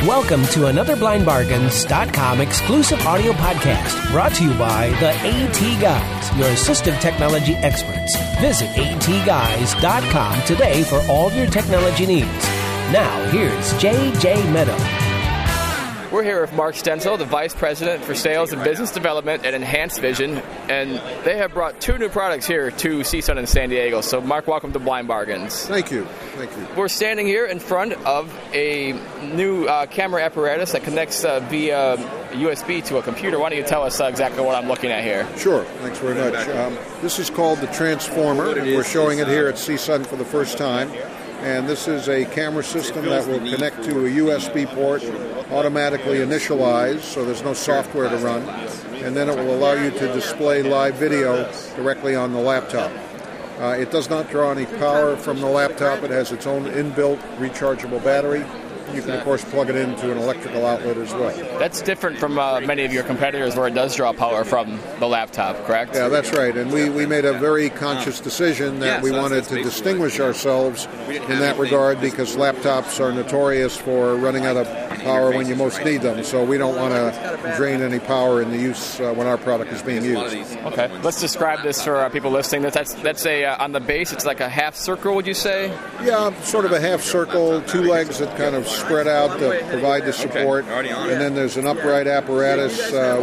Welcome to another BlindBargains.com exclusive audio podcast brought to you by the AT Guys, your assistive technology experts. Visit atguys.com today for all your technology needs. Now, here's JJ Meadow. We're here with Mark Stenzel, the Vice President for Sales and Business Development at Enhanced Vision, and they have brought two new products here to CSUN in San Diego. So, Mark, welcome to Blind Bargains. Thank you. Thank you. We're standing here in front of a new camera apparatus that connects via USB to a computer. Why don't you tell us exactly what I'm looking at here? Sure. Thanks very much. This is called the Transformer. We're showing it here at CSUN for the first time. And this is a camera system that will connect to a USB port, automatically initialize, so there's no software to run, and then it will allow you to display live video directly on the laptop. It does not draw any power from the laptop. It has its own inbuilt rechargeable battery. You can, of course, plug it into an electrical outlet as well. That's different from many of your competitors where it does draw power from the laptop, correct? Yeah, that's right. And we made a very conscious decision that we wanted to distinguish ourselves in that regard because laptops are notorious for running out of power when you most need them. So we don't want to drain any power in the use when our product is being used. Okay. Let's describe this for people listening. That's a on the base, it's like a half circle, would you say? Yeah, sort of a half circle, two legs that kind of spread out to provide the support, and then there's an upright apparatus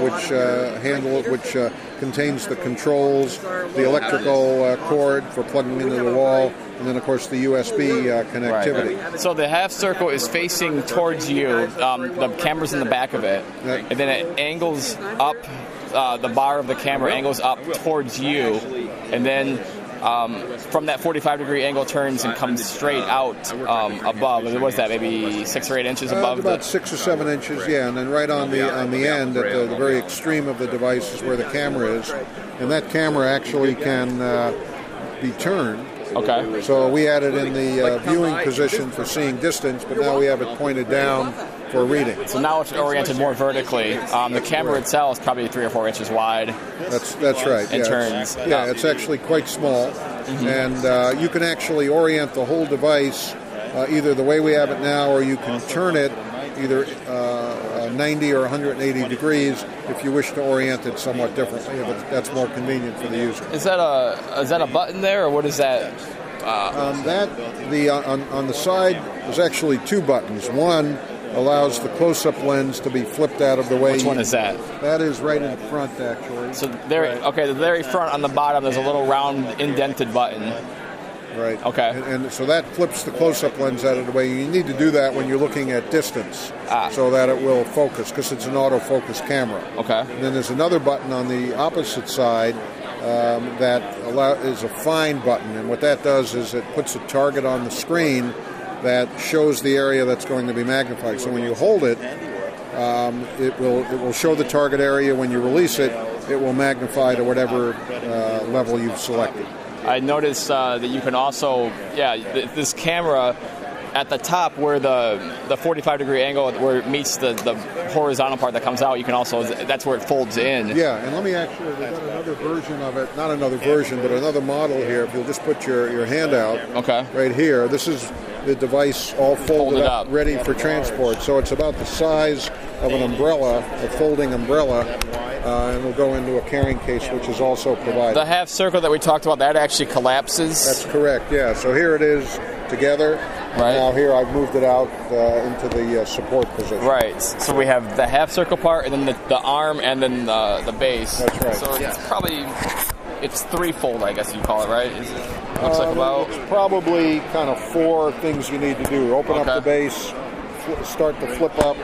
which contains the controls, the electrical cord for plugging into the wall, and then of course the USB connectivity. Right. So the half circle is facing towards you. The camera's in the back of it, and then it angles up. The bar of the camera angles up towards you, and then from that 45-degree angle turns and comes straight out above. What was that, maybe 6 or 8 inches above? About 6 or 7 inches, yeah. And then right on the end, at the very extreme of the device, is where the camera is. And that camera actually can be turned. Okay. So we had it in the viewing position for seeing distance, but now we have it pointed down for reading. So now it's oriented more vertically. The camera itself is probably 3 or 4 inches wide. That's right. And turns. It's actually quite small, and you can actually orient the whole device either the way we have it now, or you can turn it either 90 or 180 degrees if you wish to orient it somewhat differently. But that's more convenient for the user. Is that a button there, or what is that? On the side, there's actually 2 buttons. One allows the close-up lens to be flipped out of the way. Which one is that? That is right in front, actually. So the very front on the bottom, there's a little round indented button. Right. Okay. And so that flips the close-up lens out of the way. You need to do that when you're looking at distance so that it will focus, because it's an autofocus camera. Okay. And then there's another button on the opposite side that is a find button. And what that does is it puts a target on the screen that shows the area that's going to be magnified. So when you hold it, it will show the target area. When you release it, it will magnify to whatever level you've selected. I noticed that you can also, this camera at the top where the 45-degree angle where it meets the horizontal part that comes out, you can also, that's where it folds in. Yeah, and let me actually, we've got another version of it, not another version, but another model here. If you'll just put your hand out right here, this is the device all folded up, ready for transport. So it's about the size of an umbrella, a folding umbrella, and will go into a carrying case, which is also provided. The half circle that we talked about, that actually collapses? That's correct, yeah. So here it is together. Right. Now here I've moved it out into the support position. Right. So we have the half circle part, and then the arm, and then the base. That's right. So it's probably... It's threefold, I guess you call it, right? Looks like about... It's probably kind of 4 things you need to do. Open up the base, start to flip up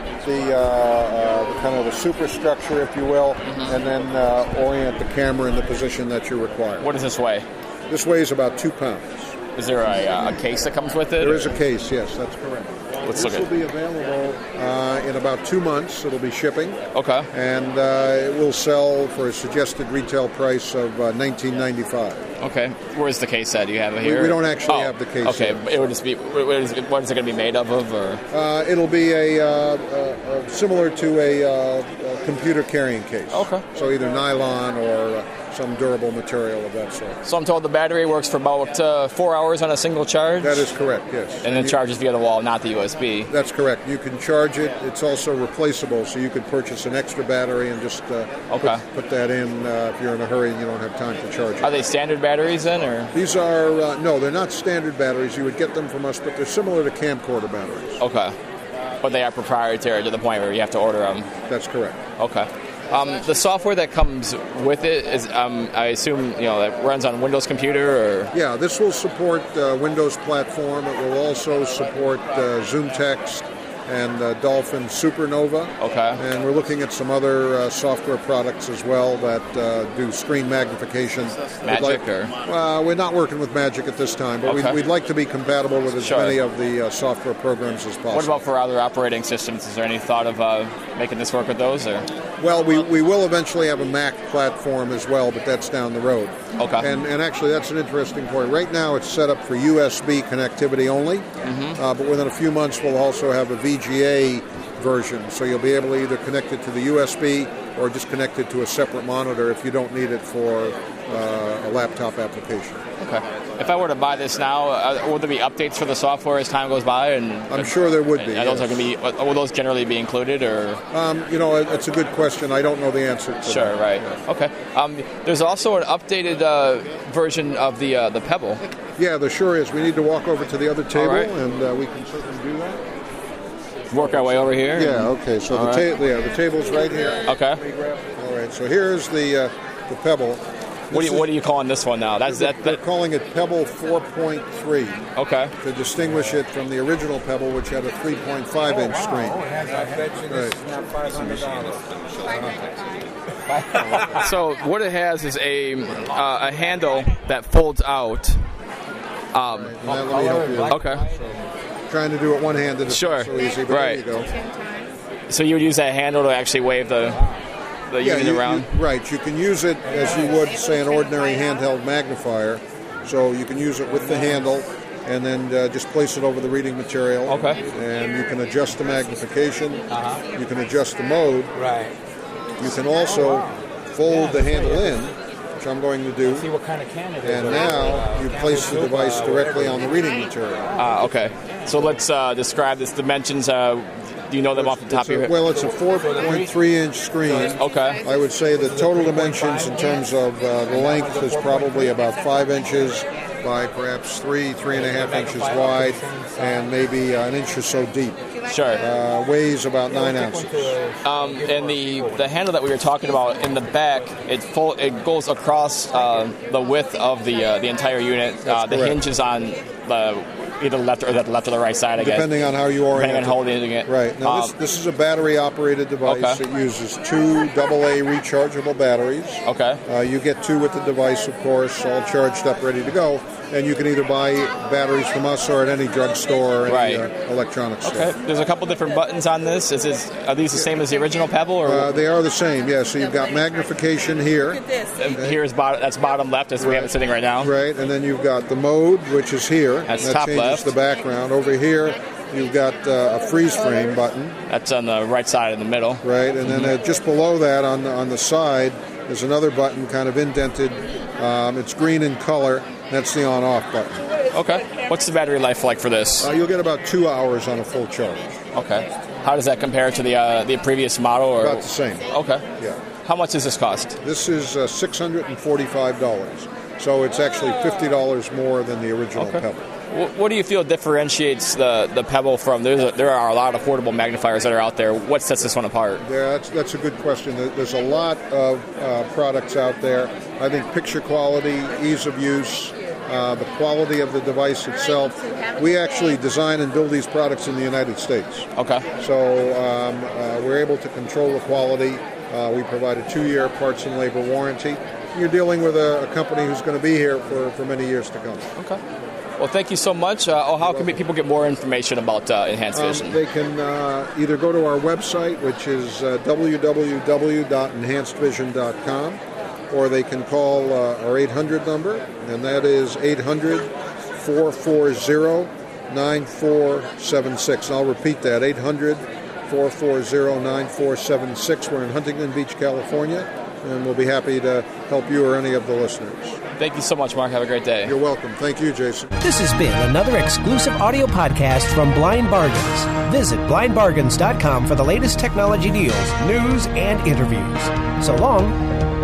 the kind of the superstructure, if you will, and then orient the camera in the position that you require. What does this weigh? This weighs about 2 pounds. Is there a case that comes with it? There is a case, yes, that's correct. This will be available in about 2 months. It'll be shipping. Okay. And it will sell for a suggested retail price of $19.95. Okay. Where's the case at? Do you have it here? We don't actually have the case. Okay. It would just be. What is it going to be made of? Or? It'll be similar to a computer carrying case. Okay. So either nylon or some durable material of that sort. So I'm told the battery works for about 4 hours on a single charge? That is correct, yes. And then charges via the wall, not the USB? That's correct. You can charge it. It's also replaceable, so you could purchase an extra battery and just put that in if you're in a hurry and you don't have time to charge it. Are they standard batteries then? Or? These are, no, they're not standard batteries. You would get them from us, but they're similar to camcorder batteries. Okay. But they are proprietary to the point where you have to order them? That's correct. Okay. The software that comes with it is, I assume, that runs on Windows computer, or? Yeah, this will support Windows platform. It will also support ZoomText and Dolphin Supernova. Okay. And we're looking at some other software products as well that do screen magnification. Magic, we're not working with Magic at this time, but we'd like to be compatible with as many of the software programs as possible. What about for other operating systems? Is there any thought of making this work with those? Or? Well, we will eventually have a Mac platform as well, but that's down the road. Okay. And actually, that's an interesting point. Right now, it's set up for USB connectivity only, but within a few months, we'll also have a VGA version, so you'll be able to either connect it to the USB or just connect it to a separate monitor if you don't need it for a laptop application. Okay. If I were to buy this now, will there be updates for the software as time goes by? And I'm sure there would be. Those are going to be. Will those generally be included, or? It's a good question. I don't know the answer to Sure, that. right. Okay. There's also an updated version of the Pebble. Yeah, there sure is. We need to walk over to the other table, and we can certainly do that. Work our way over here? Yeah, okay. So the table's right here. Okay. All right, so here's the Pebble. What are you calling this one now? They're calling it Pebble 4.3. Okay. To distinguish it from the original Pebble, which had a 3.5-inch screen. Right. So what it has is a handle that folds out. Let me help you. Okay. Trying to do it one-handed is not so easy, but there you go. So you would use that handle to actually wave the unit around? Right. You can use it as you would, say, an ordinary handheld magnifier. So you can use it with the handle and then just place it over the reading material. Okay. And you can adjust the magnification. You can adjust the mode. Right. You can also fold the handle in, which I'm going to do. See what kind of can it is. And now you place the device directly on the reading material. Okay. So let's describe this dimensions. Do you know them off the top of your head? Well, it's a 4.3-inch screen. Okay. I would say the total dimensions in terms of the length is probably about 5 inches by perhaps 3.5 inches wide, and maybe an inch or so deep. Sure. Weighs about 9 ounces. And the handle that we were talking about in the back, it goes across the width of the entire unit. The hinge is on either the left or the right side, I guess. Depending on how you orient it. Depending on holding it. Right. Now, this is a battery-operated device. Okay. It uses 2 AA rechargeable batteries. Okay. You get 2 with the device, of course, all charged up, ready to go. And you can either buy batteries from us or at any drugstore or any electronics store. Okay. There's a couple different buttons on this. Are these the same as the original Pebble? Or they are the same, yeah. So you've got magnification here. Here's that's bottom left, as we have it sitting right now. Right, and then you've got the mode, which is here. That's that top changes left. The background. Over here, you've got a freeze frame button. That's on the right side in the middle. Right, and then just below that on the side, there's another button kind of indented. It's green in color. That's the on-off button. Okay. What's the battery life like for this? You'll get about 2 hours on a full charge. Okay. How does that compare to the previous model? Or? About the same. Okay. Yeah. How much does this cost? This is $645. So it's actually $50 more than the original Pebble. What do you feel differentiates the Pebble from? There are a lot of portable magnifiers that are out there. What sets this one apart? Yeah, that's a good question. There's a lot of products out there. I think picture quality, ease of use, the quality of the device itself. We actually design and build these products in the United States. Okay. So we're able to control the quality. We provide a 2-year parts and labor warranty. You're dealing with a company who's going to be here for many years to come. Okay. Well, thank you so much. How can people get more information about Enhanced Vision? They can either go to our website, which is www.enhancedvision.com, or they can call our 800 number, and that is 800-440-9476. And I'll repeat that, 800-440-9476. We're in Huntington Beach, California. and we'll be happy to help you or any of the listeners. Thank you so much, Mark. Have a great day. You're welcome. Thank you, Jason. This has been another exclusive audio podcast from Blind Bargains. Visit blindbargains.com for the latest technology deals, news, and interviews. So long.